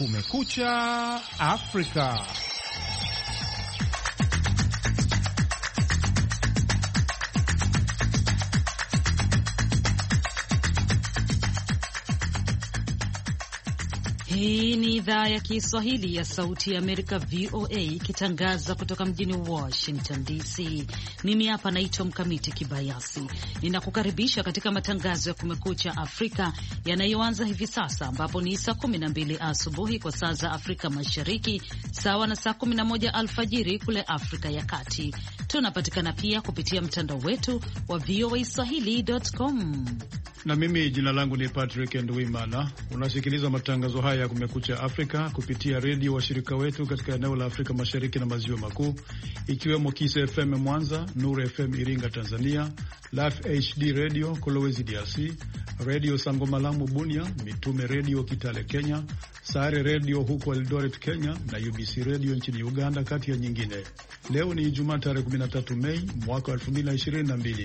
Kumekucha Afrika. Hii ni idhaa ya Kiswahili ya Sauti ya Amerika, VOA, ikitangaza kutoka mjini Washington DC. Mimi hapa naitwa Mkamiti Kibayasi. Ninakukaribisha katika matangazo ya Kumekucha Afrika yanayoanza hivi sasa, ambapo ni saa 12 asubuhi kwa saa za Afrika Mashariki, sawa na saa 11 alfajiri kule Afrika ya Kati. Tunapatikana pia kupitia mtandao wetu wa voaswahili.com. Na mimi jina langu ni Patrick Nduwimana. Unasikiliza matangazo haya ya Kumekucha Afrika kupitia redio washirika wetu katika eneo la Afrika Mashariki na Maziwa Makuu, ikiwemo Kiss FM Mwanza, Nuru FM Iringa Tanzania, Life HD Radio Kolwezi DRC, Radio Sangomalamu Bunia, Mitume Radio Kitale Kenya, Sare Radio huko Eldoret Kenya na UBC Radio nchini Uganda, kati ya nyingine. Leo ni Ijumaa tarehe 13 Mei mwaka 2022.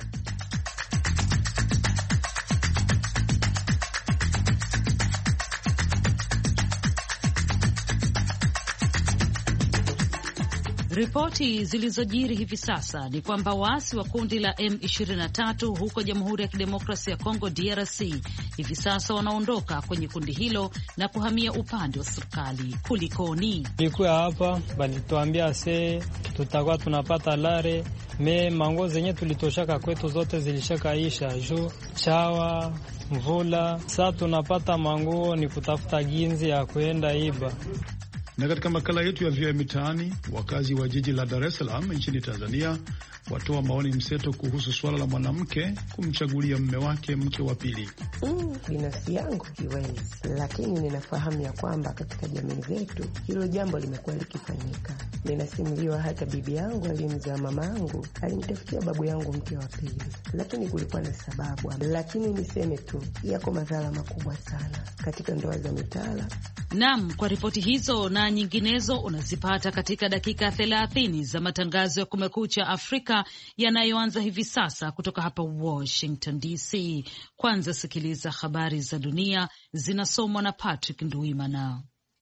Ripoti zilizojiri hivi sasa ni kwamba waasi wa kundi la M23 huko Jamhuri ya Kidemokrasia ya Kongo DRC hivi sasa wanaondoka kwenye kundi hilo na kuhamia upande wa serikali. Kulikoni? Nilikuwa hapa balituambia tutakuwa tunapata lare mango zenye tulitoshaka kwetu zote zilishakaisha juu chawa mvula. Sasa tunapata manguo ni kutafuta ginzi ya kuenda iba. Na katika makala yetu ya VOA Mitaani, wakazi wa jiji la Dar es Salaam nchini Tanzania watoa maoni mseto kuhusu swala la mwanamke kumchagulia mume wake mke wa pili. Binafsi yangu siwezi, lakini ninafahamu ya kwamba katika jamii zetu hilo jambo limekuwa likifanyika. Ninasimuliwa hata bibi yangu aliyemzaa mama yangu alimtafutia babu yangu mke wa pili, lakini kulikuwa na sababu. Lakini niseme tu, yako madhara makubwa sana katika ndoa za mitala. Naam, kwa ripoti hizo na nyinginezo unazipata katika dakika 30 za matangazo ya Kumekucha Afrika yanayoanza hivi sasa kutoka hapa Washington DC. Kwanza sikiliza habari za dunia zinasomwa na Patrick Nduwimana.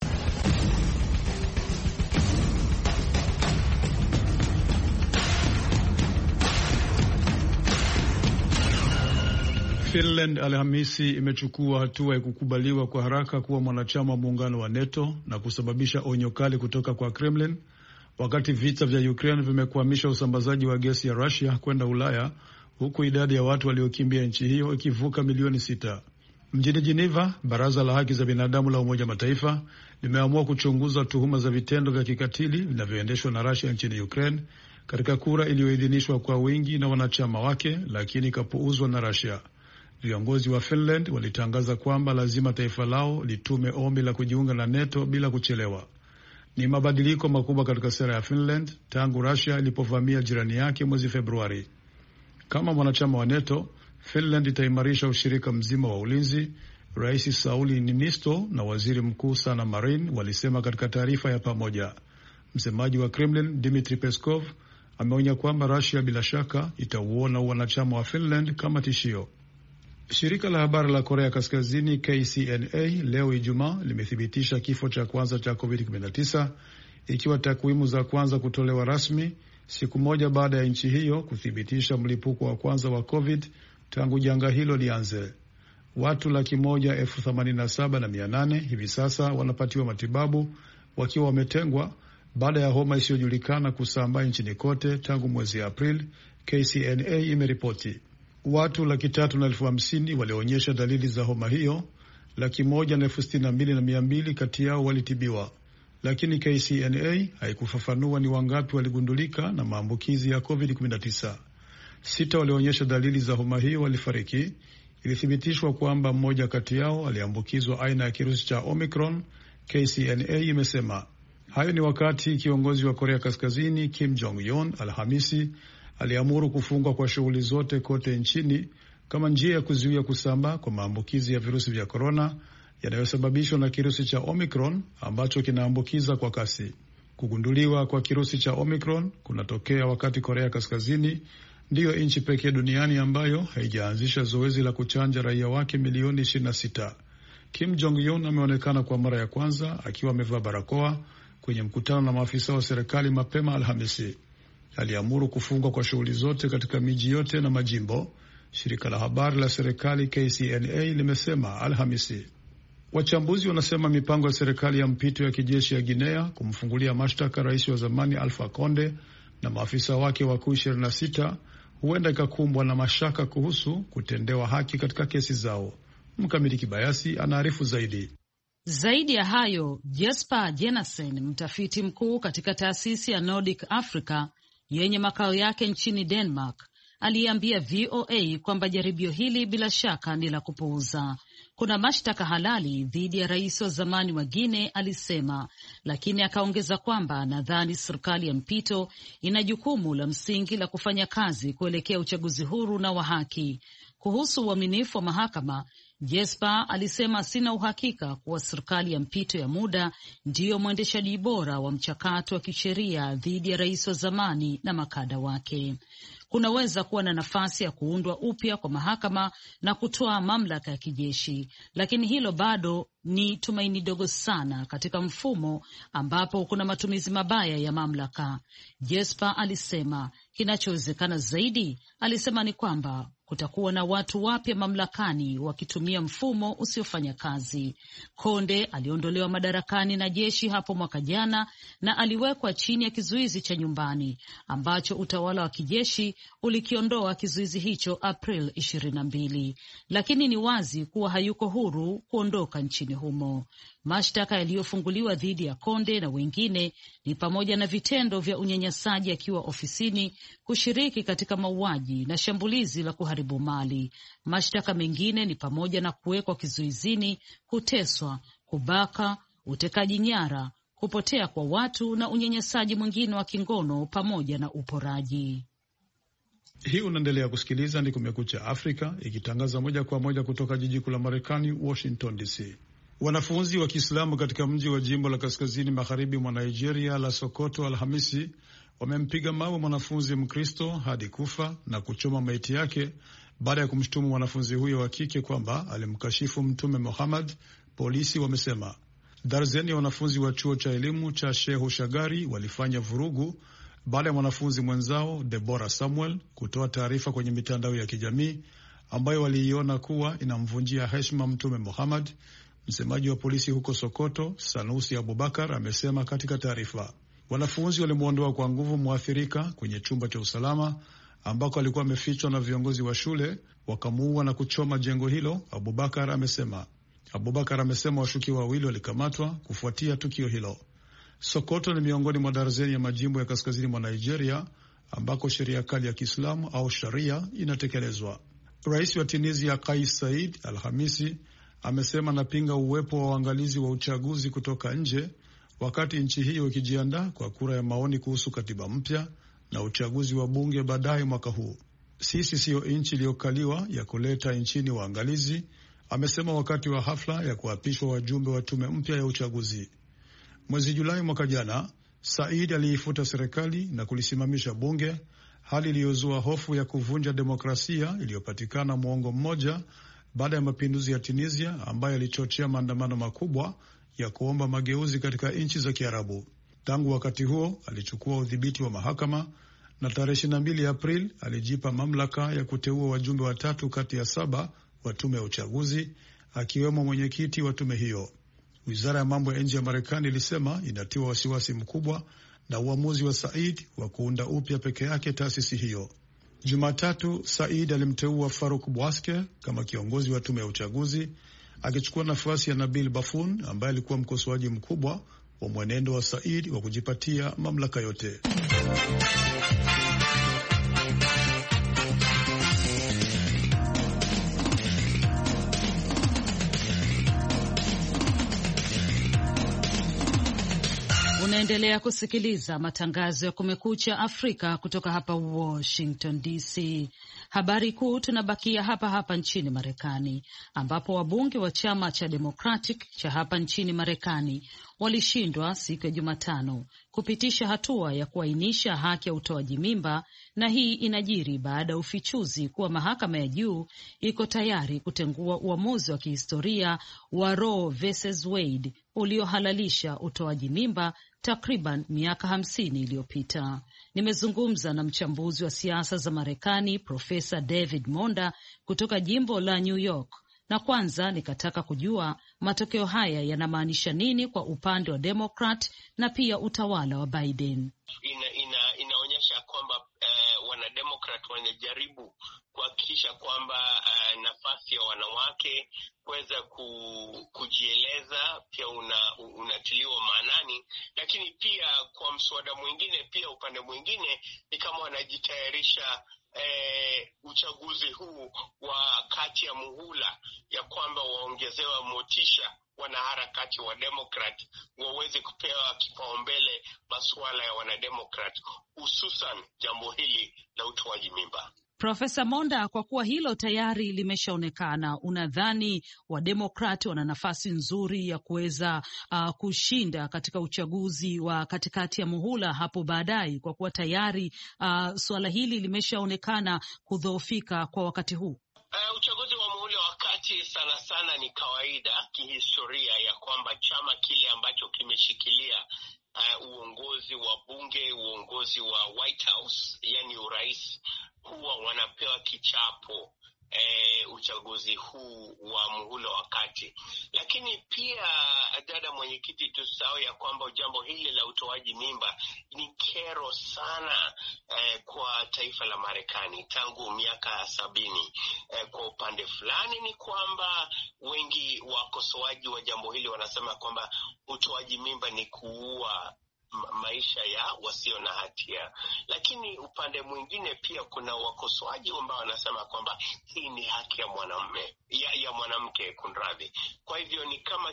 Finland Alhamisi imechukua hatua ya kukubaliwa kwa haraka kuwa mwanachama wa muungano wa NATO na kusababisha onyo kali kutoka kwa Kremlin, wakati vita vya Ukraine vimekwamisha usambazaji wa gesi ya Russia kwenda Ulaya, huku idadi ya watu waliokimbia nchi hiyo ikivuka milioni 6. Mjini Geneva, Baraza la Haki za Binadamu la Umoja Mataifa limeamua kuchunguza tuhuma za vitendo vya kikatili vinavyoendeshwa na Russia nchini Ukraine katika kura iliyoidhinishwa kwa wingi na wanachama wake, lakini ikapuuzwa na Russia. Viongozi wa Finland walitangaza kwamba lazima taifa lao litume ombi la kujiunga na NATO bila kuchelewa. Ni mabadiliko makubwa katika sera ya Finland tangu Russia ilipovamia jirani yake mwezi Februari. Kama mwanachama wa NATO, Finland itaimarisha ushirika mzima wa ulinzi, Rais Sauli Niinisto na Waziri Mkuu Sanna Marin walisema katika taarifa ya pamoja. Msemaji wa Kremlin Dmitry Peskov ameonya kwamba Russia bila shaka itauona wanachama wa Finland kama tishio. Shirika la habari la Korea Kaskazini KCNA leo Ijumaa limethibitisha kifo cha kwanza cha COVID-19, ikiwa takwimu za kwanza kutolewa rasmi siku moja baada ya nchi hiyo kuthibitisha mlipuko wa kwanza wa COVID tangu janga hilo lianze. Watu 187,800 hivi sasa wanapatiwa matibabu wakiwa wametengwa baada ya homa isiyojulikana kusambaa nchini kote tangu mwezi Aprili, KCNA imeripoti. Watu 350,000 walionyesha dalili za homa hiyo, 162,200 kati yao walitibiwa, lakini KCNA haikufafanua ni wangapi waligundulika na maambukizi ya COVID-19. 6 walionyesha dalili za homa hiyo walifariki. Ilithibitishwa kwamba mmoja kati yao aliambukizwa aina ya kirusi cha Omicron, KCNA imesema. Hayo ni wakati kiongozi wa Korea Kaskazini Kim Jong-un Alhamisi aliamuru kufungwa kwa shughuli zote kote nchini kama njia ya kuzuia kusambaa kwa maambukizi ya virusi vya korona yanayosababishwa na kirusi cha Omicron ambacho kinaambukiza kwa kasi. Kugunduliwa kwa kirusi cha Omicron kunatokea wakati Korea Kaskazini ndiyo nchi pekee duniani ambayo haijaanzisha zoezi la kuchanja raia wake milioni 26. Kim Jong-un ameonekana kwa mara ya kwanza akiwa amevaa barakoa kwenye mkutano na maafisa wa serikali mapema Alhamisi. Aliamuru kufungwa kwa shughuli zote katika miji yote na majimbo, shirika la habari la serikali KCNA limesema Alhamisi. Wachambuzi wanasema mipango ya serikali ya mpito ya kijeshi ya Guinea kumfungulia mashtaka rais wa zamani Alpha Conde na maafisa wake wakuu 26 huenda ikakumbwa na mashaka kuhusu kutendewa haki katika kesi zao. Mkamiti Kibayasi anaarifu zaidi. Zaidi ya hayo, Jesper Jensen, mtafiti mkuu katika taasisi ya Nordic Africa yenye makao yake nchini Denmark, aliambia VOA kwamba jaribio hili bila shaka ni la kupuuza. Kuna mashtaka halali dhidi ya rais wa zamani wa Guinea, alisema, lakini akaongeza kwamba nadhani serikali ya mpito ina jukumu la msingi la kufanya kazi kuelekea uchaguzi huru na wa haki. Kuhusu uaminifu wa mahakama, Jesper alisema, sina uhakika kuwa serikali ya mpito ya muda ndiyo mwendeshaji bora wa mchakato wa kisheria dhidi ya rais wa zamani na makada wake. Kunaweza kuwa na nafasi ya kuundwa upya kwa mahakama na kutoa mamlaka ya kijeshi, lakini hilo bado ni tumaini dogo sana katika mfumo ambapo kuna matumizi mabaya ya mamlaka. Jesper alisema kinachowezekana zaidi, alisema, ni kwamba kutakuwa na watu wapya mamlakani wakitumia mfumo usiofanya kazi. Konde aliondolewa madarakani na jeshi hapo mwaka jana na aliwekwa chini ya kizuizi cha nyumbani ambacho utawala wa kijeshi ulikiondoa kizuizi hicho April 22, lakini ni wazi kuwa hayuko huru kuondoka nchini humo. Mashtaka yaliyofunguliwa dhidi ya Konde na wengine ni pamoja na vitendo vya unyanyasaji akiwa ofisini, kushiriki katika mauaji na shambulizi la kuharibu mali. Mashtaka mengine ni pamoja na kuwekwa kizuizini, kuteswa, kubaka, utekaji nyara, kupotea kwa watu na unyanyasaji mwingine wa kingono pamoja na uporaji. Hii unaendelea kusikiliza ni Kumekucha Afrika, ikitangaza moja kwa moja kutoka jiji kuu la Marekani, Washington DC. Wanafunzi wa Kiislamu katika mji wa jimbo la kaskazini magharibi mwa Nigeria la Sokoto Alhamisi wamempiga mawe mwanafunzi Mkristo hadi kufa na kuchoma maiti yake baada ya kumshutumu mwanafunzi huyo wa kike kwamba alimkashifu Mtume Muhammad. Polisi wamesema darzeni ya wanafunzi wa chuo cha elimu cha Shehu Shagari walifanya vurugu baada ya mwanafunzi mwenzao Deborah Samuel kutoa taarifa kwenye mitandao ya kijamii ambayo waliiona kuwa inamvunjia heshima Mtume Muhammad. Msemaji wa polisi huko Sokoto, Sanusi Abubakar, amesema katika taarifa, wanafunzi walimwondoa kwa nguvu mwathirika kwenye chumba cha usalama ambako alikuwa amefichwa na viongozi wa shule, wakamuua na kuchoma jengo hilo, Abubakar amesema. Abubakar amesema washukiwa wawili walikamatwa kufuatia tukio hilo. Sokoto ni miongoni mwa darzeni ya majimbo ya kaskazini mwa Nigeria ambako sheria kali ya Kiislamu au sharia inatekelezwa. Rais wa Tunisia Kais Saied Alhamisi amesema anapinga uwepo wa waangalizi wa uchaguzi kutoka nje wakati nchi hiyo ikijiandaa kwa kura ya maoni kuhusu katiba mpya na uchaguzi wa bunge baadaye mwaka huu. Sisi siyo nchi iliyokaliwa ya kuleta nchini waangalizi, amesema wakati wa hafla ya kuapishwa wajumbe wa tume mpya ya uchaguzi. Mwezi Julai mwaka jana, Said aliifuta serikali na kulisimamisha bunge, hali iliyozua hofu ya kuvunja demokrasia iliyopatikana muongo mmoja baada ya mapinduzi ya Tunisia ambayo yalichochea maandamano makubwa ya kuomba mageuzi katika nchi za Kiarabu. Tangu wakati huo alichukua udhibiti wa mahakama na tarehe 22 Aprili alijipa mamlaka ya kuteua wajumbe 3 kati ya 7 wa tume ya uchaguzi, akiwemo mwenyekiti wa tume hiyo. Wizara ya mambo ya nje ya Marekani ilisema inatiwa wasiwasi mkubwa na uamuzi wa Said wa kuunda upya peke yake taasisi hiyo. Jumatatu, Said alimteua Farouk Bouaske kama kiongozi wa tume ya uchaguzi, akichukua nafasi ya Nabil Bafun ambaye alikuwa mkosoaji mkubwa wa mwenendo wa Said wa kujipatia mamlaka yote. Unaendelea kusikiliza matangazo ya Kumekucha Afrika kutoka hapa Washington DC. Habari kuu, tunabakia hapa hapa nchini Marekani, ambapo wabunge wa chama cha Democratic cha hapa nchini Marekani walishindwa siku ya Jumatano kupitisha hatua ya kuainisha haki ya utoaji mimba, na hii inajiri baada ya ufichuzi kuwa mahakama ya juu iko tayari kutengua uamuzi wa kihistoria wa Roe versus Wade uliohalalisha utoaji mimba takriban miaka 50 iliyopita. Nimezungumza na mchambuzi wa siasa za Marekani Profesa David Monda kutoka jimbo la New York, na kwanza nikataka kujua matokeo haya yanamaanisha nini kwa upande wa Democrat na pia utawala wa Biden. Inaonyesha kwamba wanademokrat wanajaribu kuhakikisha kwamba nafasi ya wanawake kuweza kujieleza pia unatiliwa maanani, lakini pia kwa mswada mwingine, pia upande mwingine ni kama wanajitayarisha uchaguzi huu wa kati ya muhula, ya kwamba waongezewa motisha wanaharakati wa Democrat waweze kupewa kipaumbele masuala ya wanademokrat, hususan jambo hili la utoaji mimba. Profesa Monda, kwa kuwa hilo tayari limeshaonekana, unadhani Wademokrati wana nafasi nzuri ya kuweza kushinda katika uchaguzi wa katikati ya muhula hapo baadaye, kwa kuwa tayari suala hili limeshaonekana kudhoofika kwa wakati huu? Uchaguzi wa muhula wa kati sana sana ni kawaida kihistoria ya kwamba chama kile ambacho kimeshikilia uongozi wa bunge, uongozi wa White House, yani urais, huwa wanapewa kichapo uchaguzi huu wa muhula wa kati. Lakini pia dada mwenyekiti, tusahau ya kwamba jambo hili la utoaji mimba ni kero sana kwa taifa la Marekani tangu miaka 70. Kwa upande fulani ni kwamba wengi wakosoaji wa jambo hili wanasema kwamba utoaji mimba ni kuua maisha ya wasio na hatia, lakini upande mwingine pia kuna wakosoaji ambao wanasema kwamba hii ni haki ya mwanamume ya mwanamke, kunradhi. Kwa hivyo ni kama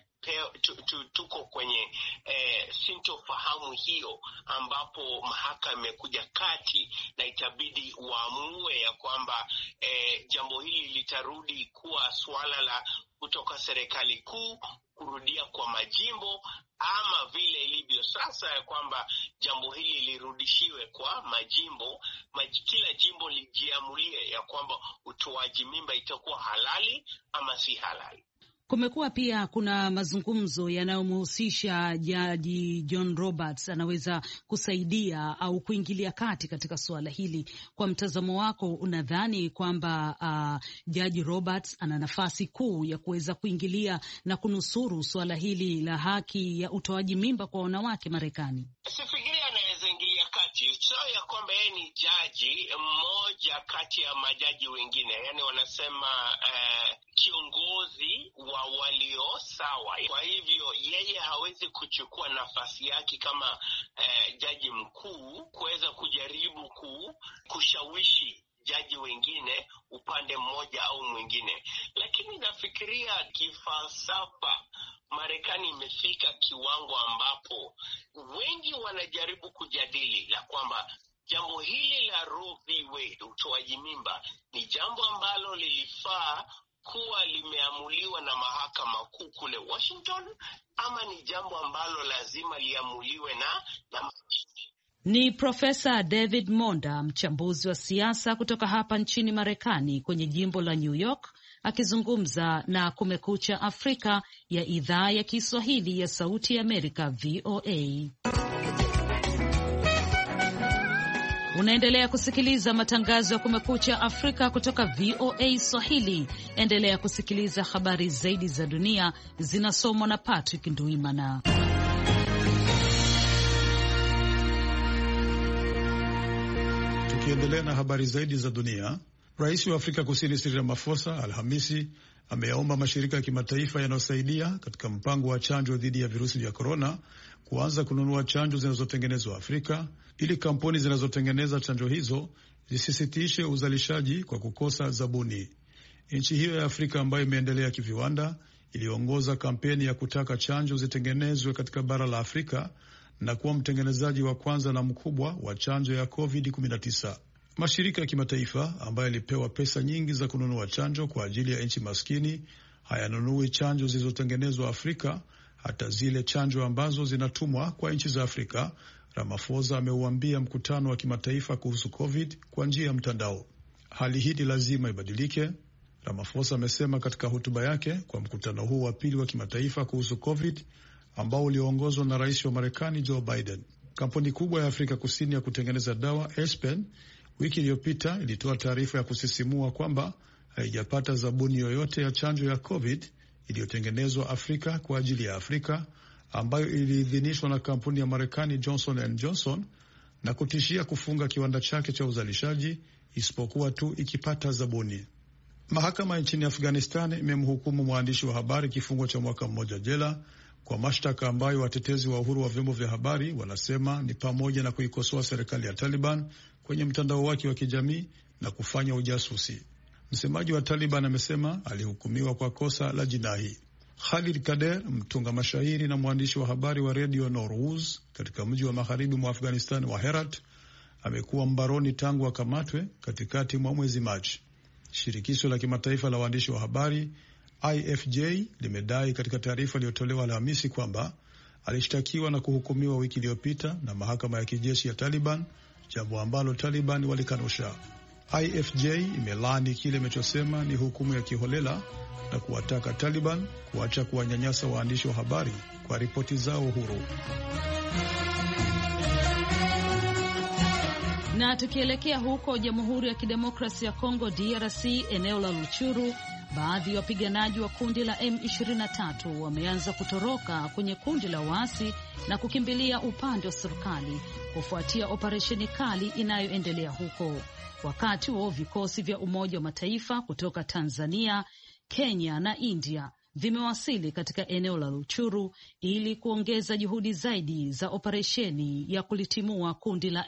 tuko kwenye sintofahamu hiyo, ambapo mahakama imekuja kati na itabidi waamue ya kwamba jambo hili litarudi kuwa suala la kutoka serikali kuu kurudia kwa majimbo, ama vile ilivyo sasa ya kwamba jambo hili lirudishiwe kwa majimbo, kila jimbo lijiamulie ya kwamba utoaji mimba itakuwa halali ama si halali. Kumekuwa pia kuna mazungumzo yanayomhusisha Jaji John Roberts anaweza kusaidia au kuingilia kati katika suala hili. Kwa mtazamo wako, unadhani kwamba Jaji Roberts ana nafasi kuu ya kuweza kuingilia na kunusuru suala hili la haki ya utoaji mimba kwa wanawake Marekani? Sifikiri anaweza ingilia kati. Sawa ya kwamba yeye ni jaji mmoja kati ya majaji wengine, yani wanasema kiongozi wa walio sawa. Kwa hivyo yeye hawezi kuchukua nafasi yake kama jaji mkuu kuweza kujaribu kushawishi jaji wengine upande mmoja au mwingine. Lakini nafikiria kifalsafa Marekani imefika kiwango ambapo wengi wanajaribu kujadili la kwamba jambo hili la Roe v. Wade, utoaji mimba, ni jambo ambalo lilifaa kuwa limeamuliwa na mahakama kuu kule Washington, ama ni jambo ambalo lazima liamuliwe na Ni Profesa David Monda, mchambuzi wa siasa kutoka hapa nchini Marekani kwenye jimbo la New York, akizungumza na Kumekucha Afrika ya idhaa ya Kiswahili ya Sauti ya Amerika, VOA. Unaendelea kusikiliza matangazo ya Kumekucha Afrika kutoka VOA Swahili. Endelea kusikiliza habari zaidi za dunia, zinasomwa na Patrick Nduimana. Tukiendelea na habari zaidi za dunia, Rais wa Afrika Kusini Cyril Ramaphosa Alhamisi ameyaomba mashirika ya kimataifa yanayosaidia katika mpango wa chanjo dhidi ya virusi vya korona kuanza kununua chanjo zinazotengenezwa Afrika ili kampuni zinazotengeneza chanjo hizo zisisitishe uzalishaji kwa kukosa zabuni. Nchi hiyo ya Afrika ambayo imeendelea kiviwanda iliongoza kampeni ya kutaka chanjo zitengenezwe katika bara la Afrika na kuwa mtengenezaji wa kwanza na mkubwa wa chanjo ya COVID-19. Mashirika ya kimataifa ambayo yalipewa pesa nyingi za kununua chanjo kwa ajili ya nchi maskini hayanunui chanjo zilizotengenezwa Afrika, hata zile chanjo ambazo zinatumwa kwa nchi za Afrika, Ramaphosa ameuambia mkutano wa kimataifa kuhusu COVID kwa njia ya mtandao. Hali hii lazima ibadilike, Ramaphosa amesema katika hotuba yake kwa mkutano huu wa pili wa kimataifa kuhusu COVID ambao ulioongozwa na rais wa Marekani Joe Biden. Kampuni kubwa ya Afrika Kusini ya kutengeneza dawa Aspen wiki iliyopita ilitoa taarifa ya kusisimua kwamba haijapata zabuni yoyote ya chanjo ya COVID iliyotengenezwa Afrika kwa ajili ya Afrika, ambayo iliidhinishwa na kampuni ya Marekani Johnson & Johnson, na kutishia kufunga kiwanda chake cha uzalishaji isipokuwa tu ikipata zabuni. Mahakama nchini Afghanistan imemhukumu mwandishi wa habari kifungo cha mwaka mmoja jela kwa mashtaka ambayo watetezi wa uhuru wa vyombo vya habari wanasema ni pamoja na kuikosoa serikali ya Taliban kwenye mtandao wake wa kijamii na kufanya ujasusi. Msemaji wa Taliban amesema alihukumiwa kwa kosa la jinai. Khalid Kader, mtunga mashairi na mwandishi wa habari wa redio Norwuz katika mji wa magharibi mwa Afghanistan wa Herat, amekuwa mbaroni tangu akamatwe katikati mwa mwezi Machi. Shirikisho la kimataifa la waandishi wa habari IFJ limedai katika taarifa iliyotolewa Alhamisi kwamba alishtakiwa na kuhukumiwa wiki iliyopita na mahakama ya kijeshi ya Taliban, jambo ambalo Taliban walikanusha. IFJ imelaani kile imechosema ni hukumu ya kiholela na kuwataka Taliban kuacha kuwanyanyasa waandishi wa habari kwa ripoti zao huru. Na tukielekea huko Jamhuri ya Kidemokrasia ya Kongo DRC, eneo la Luchuru, baadhi ya wapiganaji wa kundi la M23 wameanza kutoroka kwenye kundi la waasi na kukimbilia upande wa serikali kufuatia operesheni kali inayoendelea huko. Wakati huo vikosi vya Umoja wa Mataifa kutoka Tanzania, Kenya na India vimewasili katika eneo la Luchuru ili kuongeza juhudi zaidi za operesheni ya kulitimua kundi la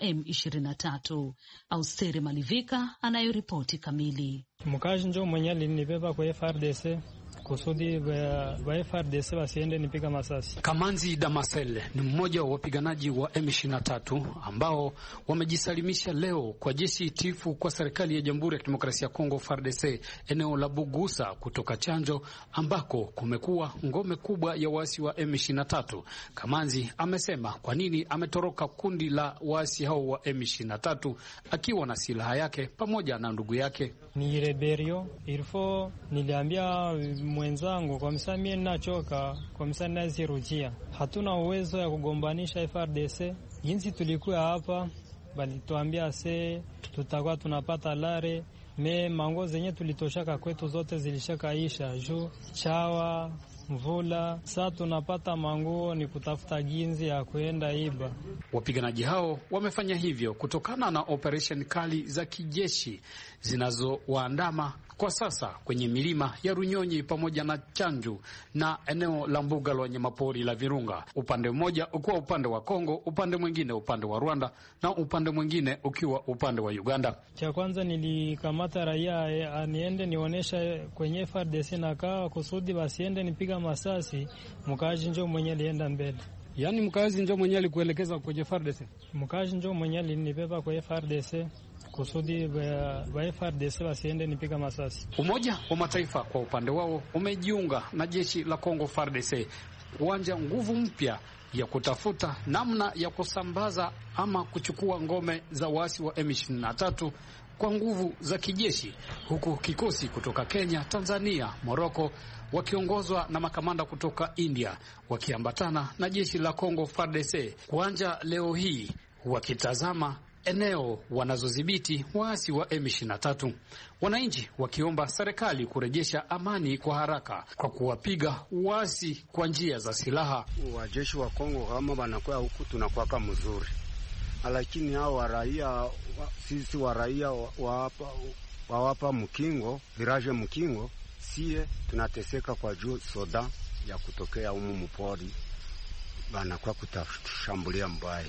M23. Austeri Malivika anayoripoti kamili. Mkaji njo mwenye alinibeba kwa FRDC kusudi wa FRDC wasiende nipiga masasi. Kamanzi Damasele ni mmoja wa wapiganaji wa M23 ambao wamejisalimisha leo kwa jeshi tifu kwa serikali ya Jamhuri ya Kidemokrasia ya Kongo FARDC eneo la Bugusa kutoka Chanjo ambako kumekuwa ngome kubwa ya waasi wa M23. Kamanzi amesema kwa nini ametoroka kundi la waasi hao wa M23 akiwa na silaha yake pamoja na ndugu yake. Ni rebelio ilifo niliambia mwenzangu kwa msanii mimi ninachoka kwa msanii nazirudia. Hatuna uwezo ya kugombanisha FRDC. Jinsi tulikuwa hapa bali tuambia tutakuwa tunapata lare mango zenye tulitoshaka kwetu zote zilishakaisha juu chawa mvula. Sasa tunapata manguo ni kutafuta ginzi ya kuenda iba. Wapiganaji hao wamefanya hivyo kutokana na operation kali za kijeshi zinazowaandama kwa sasa kwenye milima ya Runyonyi pamoja na Chanju na eneo la mbuga la wanyamapori la Virunga. Upande mmoja ukiwa upande wa Kongo, upande mwingine upande wa Rwanda na upande mwingine ukiwa upande wa Uganda. Cha kwanza nilikamata raia aniende nionyesha kwenye FARDC na kawa kusudi basiende nipiga masasi. Mkaji njo mwenye alienda mbele. Yaani mkazi njo mwenye alikuelekeza kwenye FARDC? Mkaji njo mwenye alinibeba kwa FARDC kusudi wa FARDC wasiende nipiga masasi. Umoja wa Mataifa kwa upande wao umejiunga na jeshi la Kongo FARDC kuanja nguvu mpya ya kutafuta namna ya kusambaza ama kuchukua ngome za waasi wa M23 kwa nguvu za kijeshi, huku kikosi kutoka Kenya, Tanzania, Morocco wakiongozwa na makamanda kutoka India wakiambatana na jeshi la Kongo FARDC kuanja leo hii wakitazama eneo wanazodhibiti waasi wa M23. Wananchi wakiomba serikali kurejesha amani kwa haraka kwa kuwapiga waasi kwa njia za silaha. Wajeshi wa Kongo kama wanakuwa huku tunakuwa mzuri, lakini hao wa raia sisi wa raia wawapa mkingo viraje mkingo, sie tunateseka kwa juu soda ya kutokea humu mpori wanakuwa kutashambulia mbaya.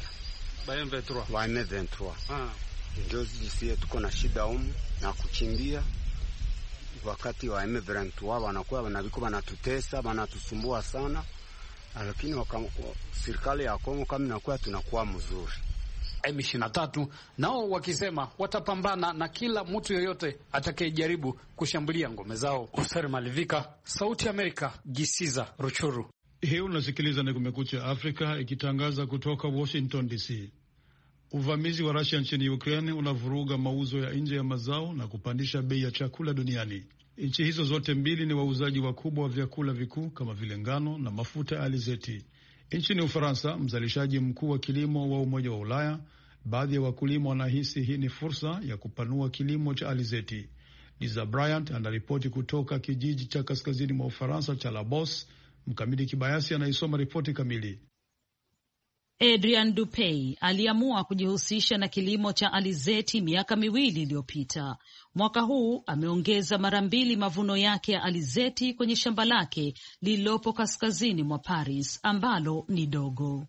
M23. Ndio sisi tuko na shida humu na kuchimbia. Wakati wa M23 wanakuwa wanabiko wanatutesa, wanatusumbua sana. Lakini serikali ya Kongo kama inakuwa tunakuwa mzuri. M23 nao wakisema watapambana na kila mtu yoyote atakayejaribu kushambulia ngome zao. Oscar Malivika, Sauti ya Amerika, Gisiza, Ruchuru. Hii unasikiliza ni Kumekucha Afrika ikitangaza kutoka Washington DC. Uvamizi wa Russia nchini Ukraine unavuruga mauzo ya nje ya mazao na kupandisha bei ya chakula duniani. Nchi hizo zote mbili ni wauzaji wakubwa wa vyakula vikuu kama vile ngano na mafuta ya alizeti. Nchini Ufaransa, mzalishaji mkuu wa kilimo wa Umoja wa Ulaya, baadhi ya wakulima wanahisi hii ni fursa ya kupanua kilimo cha alizeti. Liza Bryant anaripoti kutoka kijiji cha kaskazini mwa Ufaransa cha Labos. Mkamiti Kibayasi anaisoma ripoti kamili. Adrian Dupey aliamua kujihusisha na kilimo cha alizeti miaka 2 iliyopita. Mwaka huu ameongeza mara 2 mavuno yake ya alizeti kwenye shamba lake lililopo kaskazini mwa Paris ambalo ni dogo.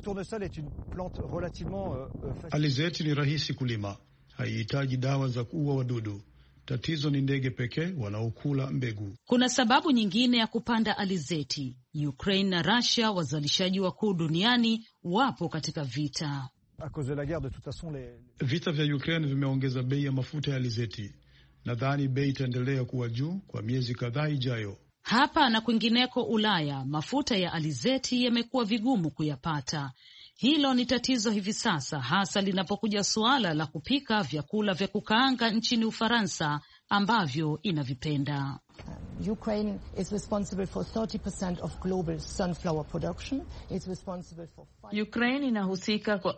Alizeti ni rahisi kulima, haihitaji dawa za kuua wadudu. Tatizo ni ndege pekee wanaokula mbegu. Kuna sababu nyingine ya kupanda alizeti. Ukraine na Russia, wazalishaji wakuu duniani, wapo katika vita. Vita vya Ukraine vimeongeza bei ya mafuta ya alizeti. Nadhani bei itaendelea kuwa juu kwa miezi kadhaa ijayo. Hapa na kwingineko Ulaya, mafuta ya alizeti yamekuwa vigumu kuyapata. Hilo ni tatizo hivi sasa, hasa linapokuja suala la kupika vyakula vya kukaanga nchini Ufaransa ambavyo inavipenda. Ukraine is responsible for 30% of global sunflower production. It's responsible for Ukraine inahusika kwa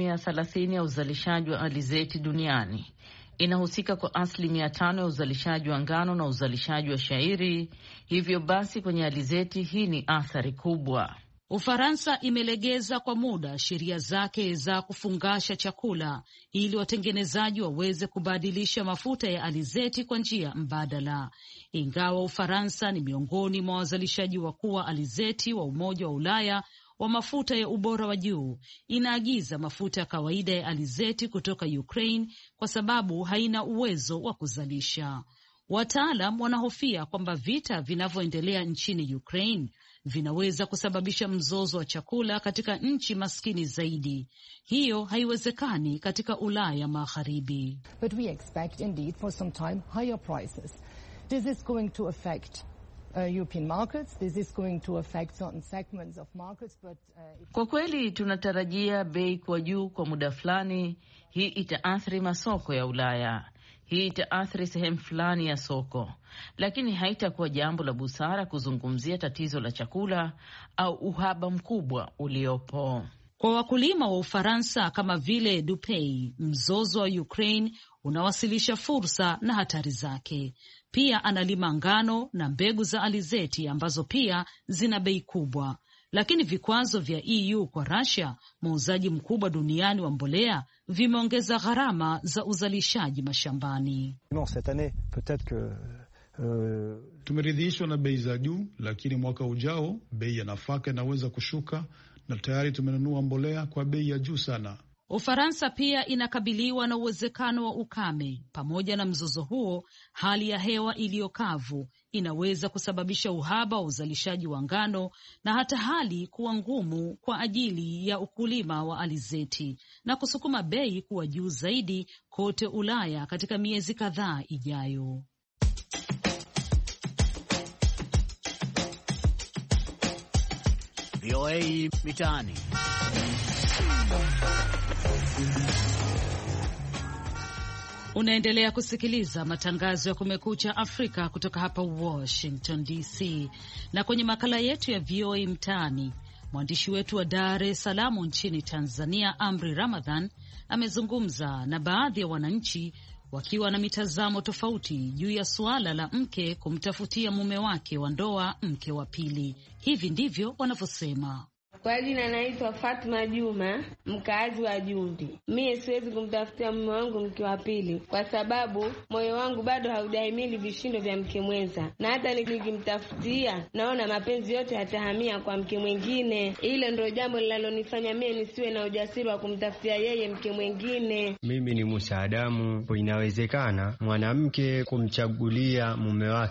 30% ya uzalishaji wa alizeti duniani. Inahusika kwa 5% ya uzalishaji wa ngano na uzalishaji wa shayiri. Hivyo basi kwenye alizeti hii ni athari kubwa. Ufaransa imelegeza kwa muda sheria zake za kufungasha chakula ili watengenezaji waweze kubadilisha mafuta ya alizeti kwa njia mbadala. Ingawa Ufaransa ni miongoni mwa wazalishaji wakuu wa alizeti wa Umoja wa Ulaya wa mafuta ya ubora wa juu, inaagiza mafuta ya kawaida ya alizeti kutoka Ukraine kwa sababu haina uwezo wa kuzalisha. Wataalam wanahofia kwamba vita vinavyoendelea nchini Ukraine vinaweza kusababisha mzozo wa chakula katika nchi maskini zaidi. Hiyo haiwezekani katika Ulaya Magharibi. But we expect indeed for some time higher prices. This is going to affect European markets. This is going to affect certain segments of markets, but kwa kweli tunatarajia bei kwa juu kwa muda fulani. Hii itaathiri masoko ya Ulaya. Hii itaathiri sehemu fulani ya soko, lakini haitakuwa jambo la busara kuzungumzia tatizo la chakula au uhaba mkubwa uliopo. Kwa wakulima wa Ufaransa kama vile Dupey, mzozo wa Ukraine unawasilisha fursa na hatari zake. Pia analima ngano na mbegu za alizeti ambazo pia zina bei kubwa. Lakini vikwazo vya EU kwa Russia, muuzaji mkubwa duniani wa mbolea, vimeongeza gharama za uzalishaji mashambani. Tumeridhishwa na bei za juu, lakini mwaka ujao bei ya nafaka inaweza kushuka na tayari tumenunua mbolea kwa bei ya juu sana. Ufaransa pia inakabiliwa na uwezekano wa ukame. Pamoja na mzozo huo, hali ya hewa iliyokavu inaweza kusababisha uhaba wa uzalishaji wa ngano na hata hali kuwa ngumu kwa ajili ya ukulima wa alizeti na kusukuma bei kuwa juu zaidi kote Ulaya katika miezi kadhaa ijayo. VOA Mitaani. Unaendelea kusikiliza matangazo ya Kumekucha Afrika kutoka hapa Washington DC. Na kwenye makala yetu ya VOA Mtaani, mwandishi wetu wa Dar es Salaam nchini Tanzania, Amri Ramadhan, amezungumza na baadhi ya wananchi wakiwa na mitazamo tofauti juu ya suala la mke kumtafutia mume wake wa ndoa mke wa pili. Hivi ndivyo wanavyosema. Kwa jina naitwa Fatma Juma, mkaazi wa Jundi. Mie siwezi kumtafutia mume wangu mke wa pili kwa sababu moyo wangu bado haudahimili vishindo vya mke mwenza, na hata nikimtafutia naona mapenzi yote yatahamia kwa mke mwingine. Ile ndio jambo linalonifanya mie nisiwe na ujasiri wa kumtafutia yeye mke mwingine. Mimi ni Musa Adamu. Inawezekana mwanamke kumchagulia mume wake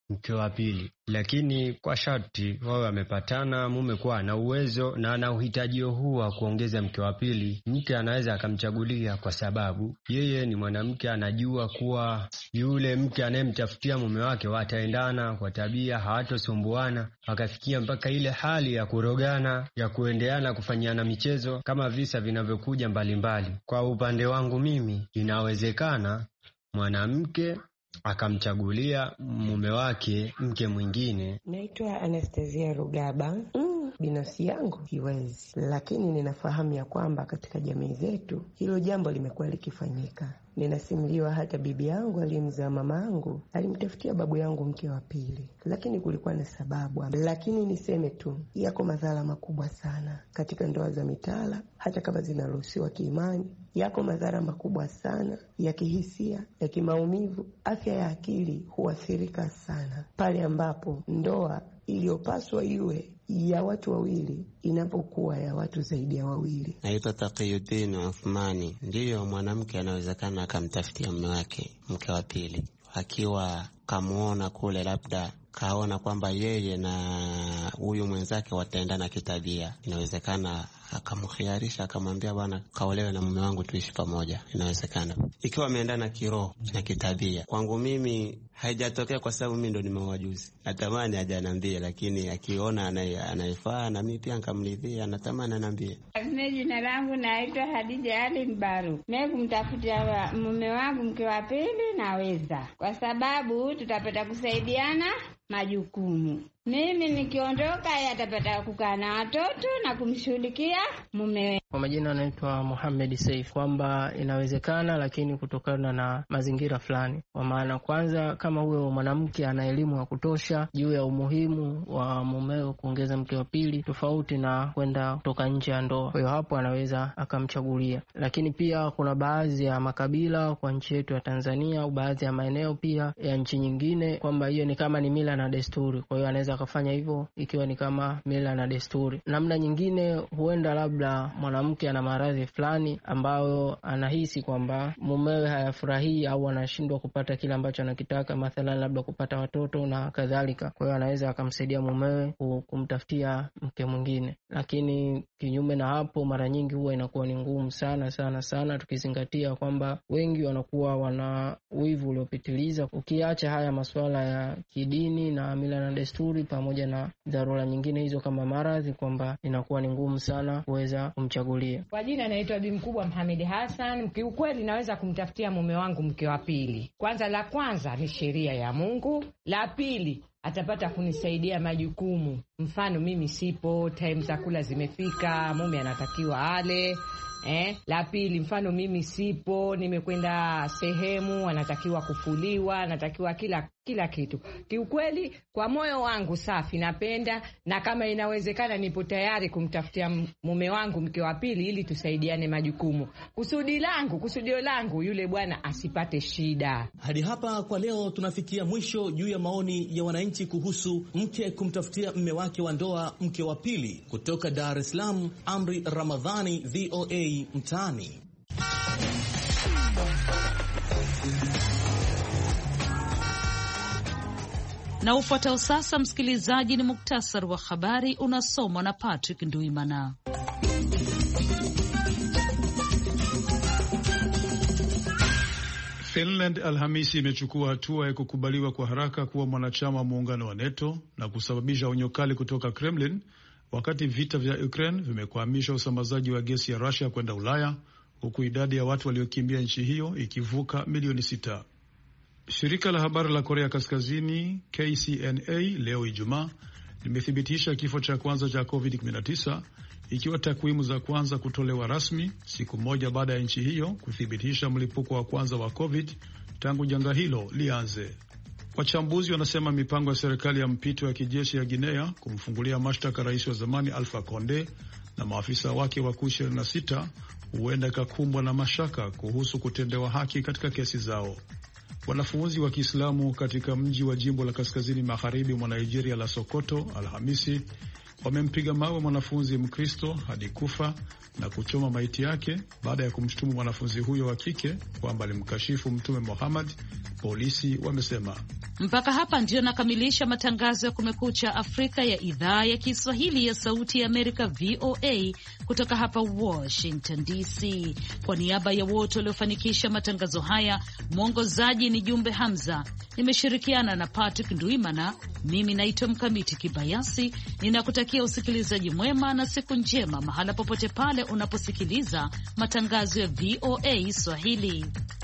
mke wa pili, lakini kwa sharti wao wamepatana, mume kuwa na uwezo na ana uhitajio huu wa kuongeza mke wa pili. Mke anaweza akamchagulia kwa sababu yeye ni mwanamke, anajua kuwa yule mke anayemtafutia mume wake wataendana kwa tabia, hawatosumbuana, wakafikia mpaka ile hali ya kurogana, ya kuendeana, kufanyiana michezo kama visa vinavyokuja mbalimbali. Kwa upande wangu mimi, inawezekana mwanamke akamchagulia mume wake mke mwingine. Naitwa Anastasia Rugaba. Binafsi yangu siwezi, lakini ninafahamu ya kwamba katika jamii zetu hilo jambo limekuwa likifanyika. Ninasimuliwa hata bibi yangu aliyemzaa mama yangu alimtafutia babu yangu mke wa pili, lakini kulikuwa na sababu. Lakini niseme tu, yako madhara makubwa sana katika ndoa za mitala, hata kama zinaruhusiwa kiimani. Yako madhara makubwa sana ya kihisia, ya kimaumivu. Afya ya akili huathirika sana pale ambapo ndoa iliyopaswa iwe ya watu wawili inapokuwa ya watu zaidi ya wawili. Naitwa Taqiyuddin Uthmani. Ndiyo, mwanamke anawezekana akamtafutia mume wake mke wa pili, akiwa kamuona kule, labda kaona kwamba yeye na huyu mwenzake wataendana kitabia. Inawezekana akamkhiarisha, akamwambia bwana, kaolewe na mume wangu tuishi pamoja. Inawezekana ikiwa ameendana kiroho na kitabia. Kwangu mimi haijatokea kwa sababu mimi ndo nimewajuzi. Natamani ajanambie, lakini akiona anaifaa na mimi pia nikamridhia, natamani anambie. Mimi jina langu naitwa Hadija Ali Mbaru. Mimi kumtafutia mume wangu mke wa pili naweza, kwa sababu tutapata kusaidiana majukumu. Mimi nikiondoka yeye atapata kukaa na watoto na kumshughulikia mume. Kwa majina anaitwa Muhammad Saif, kwamba inawezekana, lakini kutokana na mazingira fulani. Kwa maana kwanza, kama huyo mwanamke ana elimu ya kutosha juu ya umuhimu wa mumeo kuongeza mke wa pili, tofauti na kwenda kutoka nje ya ndoa, kwa hiyo hapo anaweza akamchagulia. Lakini pia kuna baadhi ya makabila kwa nchi yetu ya Tanzania au baadhi ya maeneo pia ya nchi nyingine, kwamba hiyo ni kama ni mila na desturi, kwa hiyo anaweza akafanya hivyo ikiwa ni kama mila na desturi. Namna nyingine, huenda labda mwanamke ana maradhi fulani ambayo anahisi kwamba mumewe hayafurahii au anashindwa kupata kile ambacho anakitaka, mathalan labda kupata watoto na kadhalika. Kwa hiyo anaweza akamsaidia mumewe kumtafutia mke mwingine. Lakini kinyume na hapo, mara nyingi huwa inakuwa ni ngumu sana, tukizingatia kwamba wengi wanakuwa wana wivu uliopitiliza. Ukiacha haya masuala ya kidini na mila na desturi pamoja na dharura nyingine hizo kama maradhi, kwamba inakuwa ni ngumu sana kuweza kumchagulia. Kwa jina naitwa Bi Mkubwa Mohamed Hassan. Kiukweli naweza kumtafutia mume wangu mke wa pili. La kwanza ni sheria ya Mungu. La pili, atapata kunisaidia majukumu. Mfano mimi sipo, time za kula zimefika, mume anatakiwa ale. La pili, mfano mimi sipo, nimekwenda sehemu, anatakiwa kufuliwa, anatakiwa kila kitu. Kiukweli kwa moyo wangu safi napenda, na kama inawezekana nipo tayari kumtafutia mume wangu mke wa pili ili tusaidiane majukumu. Kusudio langu yule bwana asipate shida. Hadi hapa kwa leo tunafikia mwisho juu ya maoni ya wananchi kuhusu mke kumtafutia mume wake wa ndoa mke wa pili. Kutoka Dar es Salaam, Amri Ramadhani, VOA Mtaani. Na ufuatao sasa, msikilizaji, ni muktasari wa habari unasomwa na Patrick Nduimana. Finland Alhamisi imechukua hatua ya kukubaliwa kwa haraka kuwa mwanachama wa muungano wa NATO na kusababisha onyo kali kutoka Kremlin, wakati vita vya Ukraine vimekwamisha usambazaji wa gesi ya Russia kwenda Ulaya, huku idadi ya watu waliokimbia nchi hiyo ikivuka milioni 6. Shirika la habari la Korea Kaskazini KCNA leo Ijumaa limethibitisha kifo cha kwanza cha COVID-19, ikiwa takwimu za kwanza kutolewa rasmi siku moja baada ya nchi hiyo kuthibitisha mlipuko wa kwanza wa COVID tangu janga hilo lianze. Wachambuzi wanasema mipango ya serikali ya mpito ya kijeshi ya Guinea kumfungulia mashtaka rais wa zamani Alpha Conde na maafisa wake wakuu 26 huenda ikakumbwa na mashaka kuhusu kutendewa haki katika kesi zao. Wanafunzi wa Kiislamu katika mji wa jimbo la kaskazini magharibi mwa Nigeria la Sokoto Alhamisi wamempiga mawe mwanafunzi Mkristo hadi kufa na kuchoma maiti yake baada ya kumshutumu mwanafunzi huyo wa kike kwamba alimkashifu Mtume Muhammad, polisi wamesema. Mpaka hapa ndio nakamilisha matangazo ya Kumekucha Afrika ya idhaa ya Kiswahili ya Sauti ya Amerika, VOA, kutoka hapa Washington DC. Kwa niaba ya wote waliofanikisha matangazo haya, mwongozaji ni Jumbe Hamza, nimeshirikiana na Patrick Ndwimana. Mimi naitwa Mkamiti Kibayasi, ninakutakia usikilizaji mwema na siku njema mahala popote pale unaposikiliza matangazo ya VOA Swahili.